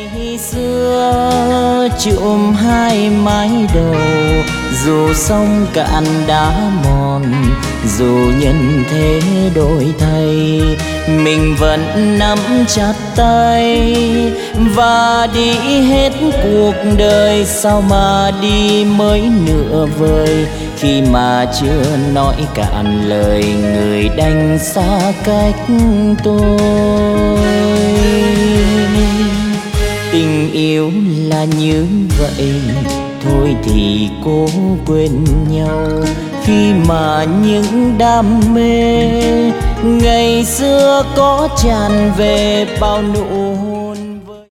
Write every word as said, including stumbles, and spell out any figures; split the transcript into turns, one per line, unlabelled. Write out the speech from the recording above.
Ngày xưa chụm hai mái đầu, dù sông cạn đá mòn, dù nhân thế đổi thay, mình vẫn nắm chặt tay và đi hết cuộc đời. Sao mà đi mới nửa vời, khi mà chưa nói cạn lời người đành xa cách tôi. Tình yêu là như vậy, thôi thì cố quên nhau. Khi mà những đam mê ngày xưa có tràn về bao nụ